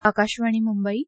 आकाशवाणी मुंबई.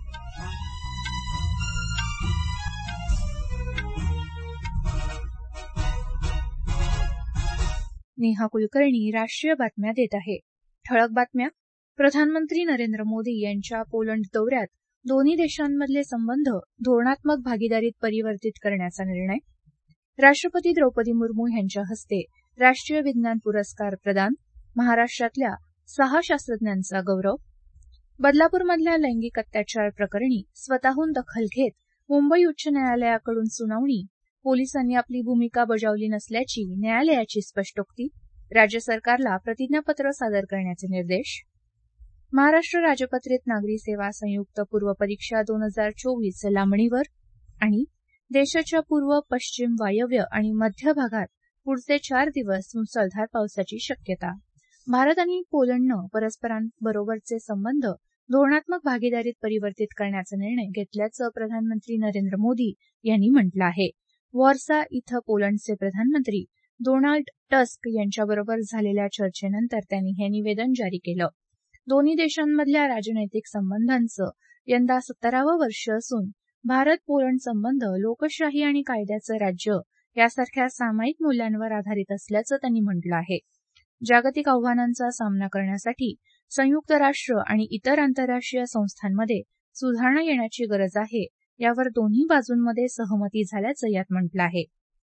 नेहा कुलकर्णी राष्ट्रीय बातम्या देत आहे. ठळक बातम्या. प्रधानमंत्री नरेंद्र मोदी यांच्या पोलंड दौऱ्यात दोन्ही देशांमधले संबंध धोरणात्मक भागीदारीत परिवर्तित करण्याचा निर्णय. राष्ट्रपती द्रौपदी मुर्मू यांच्या हस्ते राष्ट्रीय विज्ञान पुरस्कार प्रदान. महाराष्ट्रातल्या 6 शास्त्रज्ञांचा गौरव. बदलापूरमधल्या लैंगिक अत्याचार प्रकरणी स्वतःहून दखल घेत मुंबई उच्च न्यायालयाकडून सुनावणी. पोलिसांनी आपली भूमिका बजावली नसल्याची न्यायालयाची स्पष्टोक्ती. राज्य सरकारला प्रतिज्ञापत्र सादर करण्याचे निर्देश. महाराष्ट्र राजपत्रित नागरी सेवा संयुक्त पूर्व परीक्षा 2024 लांबणीवर. आणि देशाच्या पूर्व, पश्चिम, वायव्य आणि मध्य भागात पुढचे 4 दिवस मुसळधार पावसाची शक्यता. भारत आणि पोलंडनं परस्परांबरोबरचे संबंध धोरणात्मक भागीदारीत परिवर्तित करण्याचा निर्णय घेतल्याचं प्रधानमंत्री नरेंद्र मोदी यांनी म्हटलं आहे. वॉर्सा इथं पोलंडचे प्रधानमंत्री डोनाल्ड टस्क यांच्याबरोबर झालेल्या चर्चेनंतर त्यांनी हे निवेदन जारी केलं. दोन्ही देशांमधल्या राजनैतिक संबंधांचं यंदा 17वं वर्ष असून भारत पोलंड संबंध लोकशाही आणि कायद्याचं राज्य यासारख्या सामायिक मूल्यांवर आधारित असल्याचं त्यांनी म्हटलं आहे. जागतिक आव्हानांचा सामना करण्यासाठी संयुक्त राष्ट्र आणि इतर आंतरराष्ट्रीय संस्थांमध्ये सुधारणा येण्याची गरज आहे, यावर दोन्ही बाजूंमध्ये सहमती झाल्याचं यात म्हटलं आहे.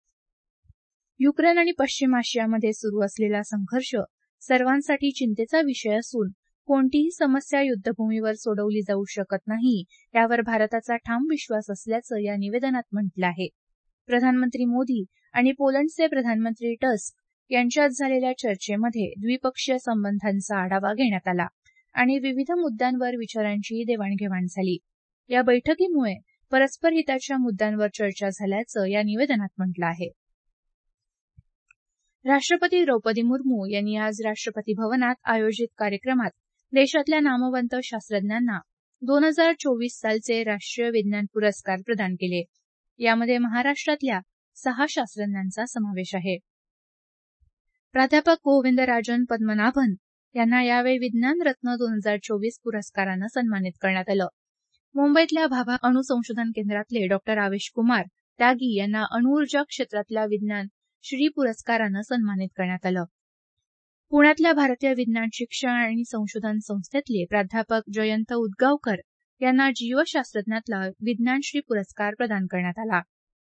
युक्रेन आणि पश्चिम आशियामध्ये सुरू असलेला संघर्ष सर्वांसाठी चिंतेचा विषय असून कोणतीही समस्या युद्धभूमीवर सोडवली जाऊ शकत नाही, यावर भारताचा ठाम विश्वास असल्याचं या निवेदनात म्हटलं आहे. प्रधानमंत्री मोदी आणि पोलंडचे प्रधानमंत्री टस्क यांच्यात झालेल्या चर्चेमध्ये द्विपक्षीय संबंधांचा आढावा घेण्यात आला आणि विविध मुद्द्यांवर विचारांची देवाणघेवाण झाली. या बैठकीमुळे परस्पर हिताच्या मुद्द्यांवर चर्चा झाल्याचं या निवेदनात म्हटलं आहे. राष्ट्रपती द्रौपदी मुर्मू यांनी आज राष्ट्रपती भवनात आयोजित कार्यक्रमात देशातल्या नामवंत शास्त्रज्ञांना 2024 सालचे राष्ट्रीय विज्ञान पुरस्कार प्रदान केले. यामध्ये महाराष्ट्रातल्या 6 शास्त्रज्ञांचा समावेश आहे. प्राध्यापक गोविंदराजन पद्मनाभन यांना यावेळी विज्ञान रत्न 2024 पुरस्कारानं सन्मानित करण्यात आलं. मुंबईतल्या भाभा अणु संशोधन केंद्रातले डॉ. आवेश कुमार त्यागी यांना अणुऊर्जा क्षेत्रातल्या विज्ञान श्री पुरस्कारानं सन्मानित करण्यात आलं. पुण्यातल्या भारतीय विज्ञान शिक्षण आणि संशोधन संस्थेतले प्राध्यापक जयंत उदगावकर यांना जीवशास्त्रज्ञातला विज्ञान श्री पुरस्कार प्रदान करण्यात आला.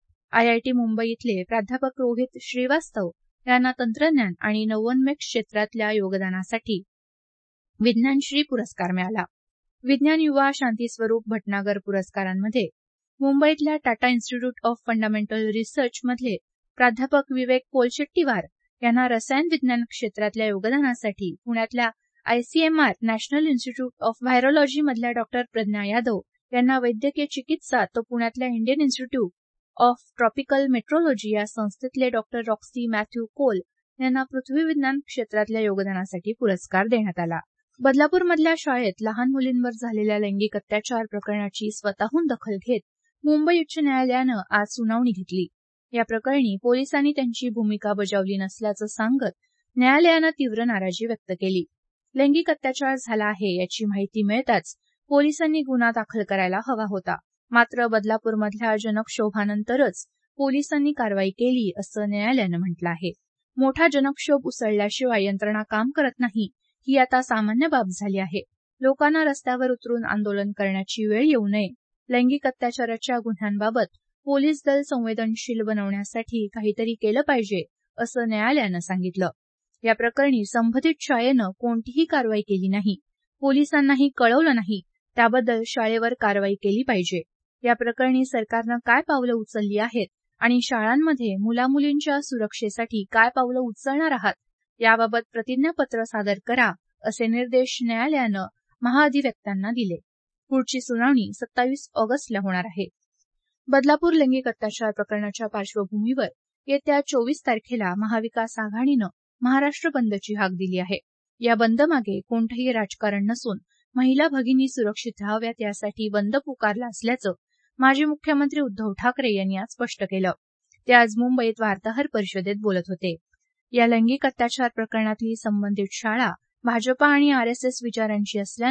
IIT मुंबई इथले प्राध्यापक रोहित श्रीवास्तव यांना तंत्रज्ञान आणि नवोन्मेष क्षेत्रातल्या योगदानासाठी विज्ञानश्री पुरस्कार मिळाला. विज्ञान युवा शांतीस्वरूप भटनागर पुरस्कारांमध्ये मुंबईतल्या Tata institute of fundamental research मधले प्राध्यापक विवेक पोलशेट्टीवार यांना रसायन विज्ञान क्षेत्रातल्या योगदानासाठी पुण्यातल्या ICMR national institute of virology मधल्या डॉ. प्रज्ञा यादव यांना वैद्यकीय चिकित्सा तर पुण्यातल्या Indian institute of tropical meteorology या संस्थेतले डॉ. रॉक्सी मॅथ्यू कोल यांना पृथ्वी विज्ञान क्षेत्रातल्या योगदानासाठी पुरस्कार देण्यात आला. बदलापूरमधल्या शाळेत लहान मुलींवर झालेल्या लैंगिक अत्याचार प्रकरणाची स्वतःहून दखल घेत मुंबई उच्च न्यायालयानं आज सुनावणी घेतली. या प्रकरणी पोलिसांनी त्यांची भूमिका बजावली नसल्याचं सांगत न्यायालयानं तीव्र नाराजी व्यक्त केली. लैंगिक अत्याचार झाला आहे याची माहिती मिळताच पोलिसांनी गुन्हा दाखल करायला हवा होता. मात्र बदलापूरमधल्या जनक्षोभानंतरच पोलिसांनी कारवाई केली असं न्यायालयानं म्हटलं आहे. मोठा जनक्षोभ उसळल्याशिवाय यंत्रणा काम करत नाही ही आता सामान्य बाब झाली आहे. लोकांना रस्त्यावर उतरून आंदोलन करण्याची वेळ येऊ नये. लैंगिक अत्याचाराच्या गुन्ह्यांबाबत पोलीस दल संवेदनशील बनवण्यासाठी काहीतरी केलं पाहिजे असं न्यायालयानं सांगितलं. या प्रकरणी संबंधित शाळेनं कोणतीही कारवाई केली नाही, पोलिसांनाही कळवलं नाही, त्याबद्दल शाळेवर कारवाई केली पाहिजे. या प्रकरणी सरकारनं काय पावलं उचलली आहेत आणि शाळांमध्ये मुलामुलींच्या सुरक्षेसाठी काय पावलं उचलणार आहात याबाबत प्रतिज्ञापत्र सादर करा असे निर्देश न्यायालयानं महाअधिवक्त्यांना दिले. पुढची सुनावणी 27 ऑगस्टला होणार आहे. बदलापूर लैंगिक अत्याचार प्रकरणाच्या पार्श्वभूमीवर येत्या 24 तारखेला महाविकास आघाडीनं महाराष्ट्र बंदची हाक दिली आहे. या बंदमागे कोणतंही राजकारण नसून महिला भगिनी सुरक्षित राहाव्यात यासाठी बंद पुकारला असल्याचं माजी मुख्यमंत्री उद्धव ठाकरे यांनी आज स्पष्ट केलं. ते आज मुंबईत वार्ताहर परिषदेत बोलत होते. या लैंगिक अत्याचार प्रकरणातली संबंधित शाळा भाजपा आणि RSS विचारांची असल्यानं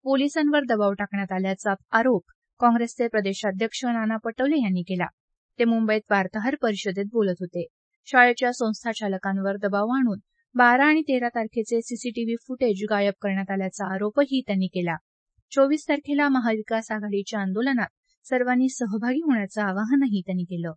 पोलिसांवर दबाव टाकण्यात आल्याचा आरोप काँग्रेसचे प्रदेशाध्यक्ष नाना पटोले यांनी केला. ते मुंबईत वार्ताहर परिषदेत बोलत होते. शाळेच्या संस्थाचालकांवर दबाव आणून 12 आणि 13 तारखेचे सीसीटीव्ही फुटेज गायब करण्यात आल्याचा आरोपही त्यांनी केला. 24 तारखेला महाविकास आघाडीच्या आंदोलनात सर्वांनी सहभागी होण्याचं आवाहनही त्यांनी केलं.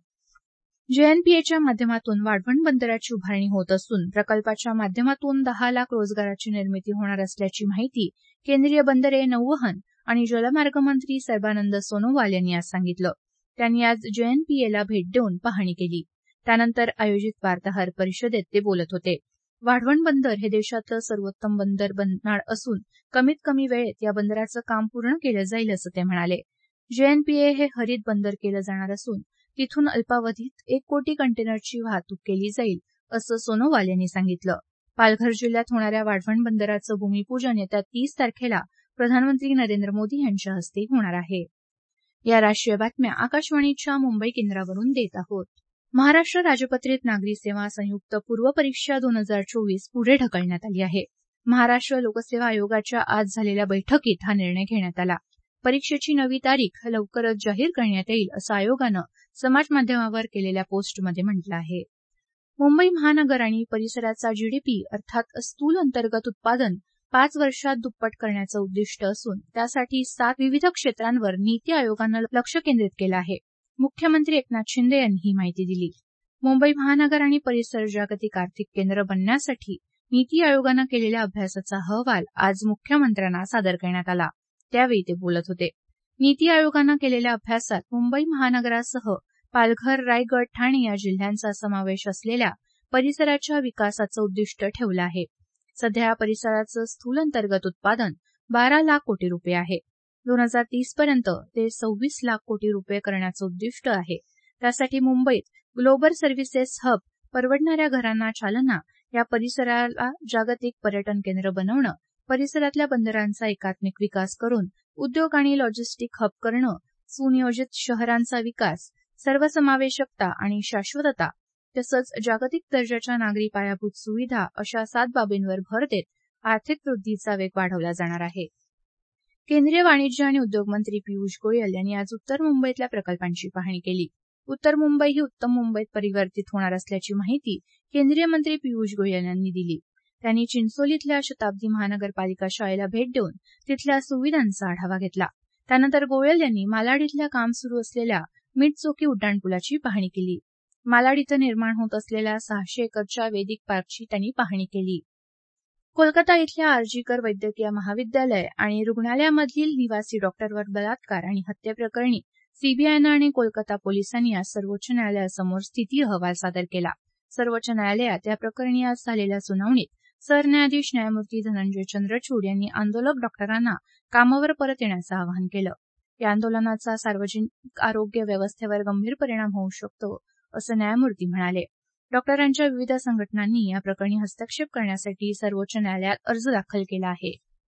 JNPAच्या माध्यमातून वाढवण बंदराची उभारणी होत असून प्रकल्पाच्या माध्यमातून 10 लाख रोजगाराची निर्मिती होणार असल्याची माहिती केंद्रीय बंदरे, नौवहन आणि जलमार्ग मंत्री सर्बानंद सोनोवाल यांनी आज सांगितलं. त्यांनी आज JNPAला भेट देऊन पाहणी केली. त्यानंतर आयोजित वार्ताहर परिषदेत ते बोलत होते. वाढवण बंदर हे देशातलं सर्वोत्तम बंदर बनणार असून कमीत कमी वेळेत या बंदराचं काम पूर्ण केलं जाईल असं ते म्हणाले. JNPA हे हरित बंदर केलं जाणार असून तिथून अल्पावधीत 1 कोटी कंटेनरची वाहतूक केली जाईल असं सोनोवाल यांनी सांगितलं. पालघर जिल्ह्यात होणाऱ्या वाढवण बंदराचं भूमिपूजन येत्या 30 तारखेला प्रधानमंत्री नरेंद्र मोदी यांच्या हस्ते होणार आहे. या राष्ट्रीय बातम्या आकाशवाणीच्या मुंबई केंद्रावरून देत आहोत. महाराष्ट्र राजपत्रित नागरी सेवा संयुक्त पूर्व परीक्षा 2024 पुढे ढकलण्यात आली आहे. महाराष्ट्र लोकसेवा आयोगाच्या आज झालेल्या बैठकीत हा निर्णय घेण्यात आला. परीक्षेची नवी तारीख लवकरच जाहीर करण्यात येईल असं आयोगानं समाजमाध्यमावर केलेल्या पोस्टमध्ये म्हटलं आहे. मुंबई महानगर आणि परिसराचा जीडीपी अर्थात स्थूल अंतर्गत उत्पादन 5 वर्षात दुप्पट करण्याचं उद्दिष्ट असून त्यासाठी 7 विविध क्षेत्रांवर नीती आयोगानं लक्ष केंद्रित केलं आहे. मुख्यमंत्री एकनाथ शिंदे यांनी ही माहिती दिली. मुंबई महानगर आणि परिसर जागतिक आर्थिक केंद्र बनण्यासाठी नीती आयोगानं केलेल्या अभ्यासाचा अहवाल आज मुख्यमंत्र्यांना सादर करण्यात आला. त्यावेळी ते बोलत होते. नीती आयोगानं केलेल्या अभ्यासात मुंबई महानगरासह पालघर, रायगड, ठाणे या जिल्ह्यांचा समावेश असलेल्या परिसराच्या विकासाचं उद्दिष्ट ठेवलं आहे. सध्या या परिसराचं स्थूल अंतर्गत उत्पादन 12 लाख कोटी रुपये आहे. 2030 पर्यंत ते 26 लाख कोटी रुपये करण्याचं उद्दिष्ट आहे. त्यासाठी मुंबईत ग्लोबल सर्व्हिसेस हब, परवडणाऱ्या घरांना चालना, या परिसराला जागतिक पर्यटन केंद्र बनवणं, परिसरातल्या बंदरांचा एकात्मिक विकास करून उद्योग आणि लॉजिस्टिक हब करणं, सुनियोजित शहरांचा विकास, सर्वसमावेशकता आणि शाश्वतता तसंच जागतिक दर्जाच्या नागरी पायाभूत सुविधा अशा 7 बाबींवर भर देत आर्थिक वृद्धीचा वेग वाढवला जाणार आहे. केंद्रीय वाणिज्य आणि उद्योग मंत्री पियुष गोयल यांनी आज उत्तर मुंबईतल्या प्रकल्पांची पाहणी केली. उत्तर मुंबई ही उत्तम मुंबईत परिवर्तित होणार असल्याची माहिती केंद्रीय मंत्री पियुष गोयल यांनी दिली. त्यांनी चिंचोलीतल्या शताब्दी महानगरपालिका शाळेला भेट देऊन तिथल्या सुविधांचा आढावा घेतला. त्यानंतर गोयल यांनी मालाड इथल्या काम सुरू असलेल्या मिठचोकी उड्डाणपुलाची पाहणी केली. मालाड इथं निर्माण होत असलेल्या 600 एकरच्या वेदिक पार्कची त्यांनी पाहणी केली. कोलकाता इथल्या आरजीकर वैद्यकीय महाविद्यालय आणि रुग्णालयामधील निवासी डॉक्टरवर बलात्कार आणि हत्येप्रकरणी सीबीआयनं आणि कोलकाता पोलिसांनी आज सर्वोच्च न्यायालयासमोर स्थिती अहवाल सादर केला. सर्वोच्च न्यायालयात या प्रकरणी आज झालेल्या सुनावणीत सरन्यायाधीश न्यायमूर्ती धनंजय चंद्रचूड यांनी आंदोलक डॉक्टरांना कामावर परत येण्याचं आवाहन केलं. या आंदोलनाचा सार्वजनिक आरोग्य व्यवस्थेवर गंभीर परिणाम होऊ शकतो असं न्यायमूर्ती म्हणाले. डॉक्टरांच्या विविध संघटनांनी या प्रकरणी हस्तक्षेप करण्यासाठी सर्वोच्च न्यायालयात अर्ज दाखल केला आहे.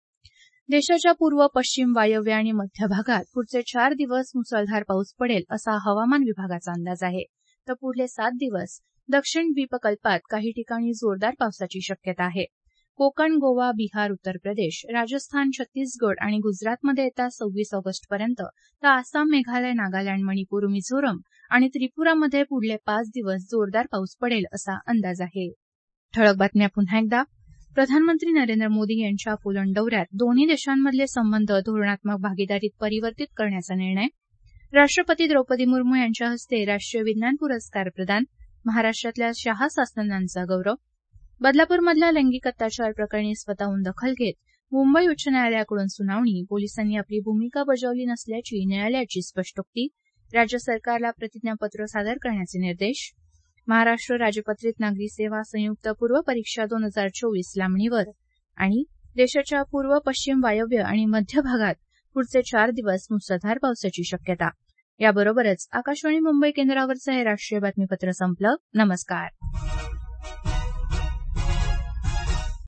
देशाच्या पूर्व, पश्चिम, वायव्य आणि मध्य भागात पुढचे 4 दिवस मुसळधार पाऊस पडेल असा हवामान विभागाचा अंदाज आहे. तर पुढले 7 दिवस दक्षिण द्वीपकल्पात काही ठिकाणी जोरदार पावसाची शक्यता आहे. कोकण, गोवा, बिहार, उत्तर प्रदेश, राजस्थान, छत्तीसगड आणि गुजरातमध्ये येत्या 26 ऑगस्टपर्यंत तर आसाम, मेघालय, नागालँड, मणिपूर, मिझोरम आणि त्रिपुरामध्ये पुढले 5 दिवस जोरदार पाऊस पडेल असा अंदाज आहे. ठळक बातम्या पुन्हा एकदा. प्रधानमंत्री नरेंद्र मोदी यांच्या पोलंड दौऱ्यात दोन्ही देशांमधले संबंध धोरणात्मक भागीदारीत परिवर्तित करण्याचा निर्णय. राष्ट्रपती द्रौपदी मुर्मू यांच्या हस्ते राष्ट्रीय विज्ञान पुरस्कार प्रदान. महाराष्ट्रातल्या शास्त्रज्ञांचा गौरव. बदलापूरमधल्या लैंगिक अत्याचार प्रकरणी स्वतःहून दखल घेत मुंबई उच्च न्यायालयाकडून सुनावणी. पोलिसांनी आपली भूमिका बजावली नसल्याची न्यायालयाची स्पष्टोक्ती. राज्य सरकारला प्रतिज्ञापत्र सादर करण्याचे निर्देश. महाराष्ट्र राजपत्रित नागरी सेवा संयुक्त पूर्व परीक्षा 2024 लांबणीवर. आणि देशाच्या पूर्व, पश्चिम, वायव्य आणि मध्य भागात पुढचे 4 दिवस मुसळधार पावसाची शक्यता. याबरोबरच आकाशवाणी मुंबई केंद्रावरचं हे राष्ट्रीय बातमीपत्र संपलं. नमस्कार.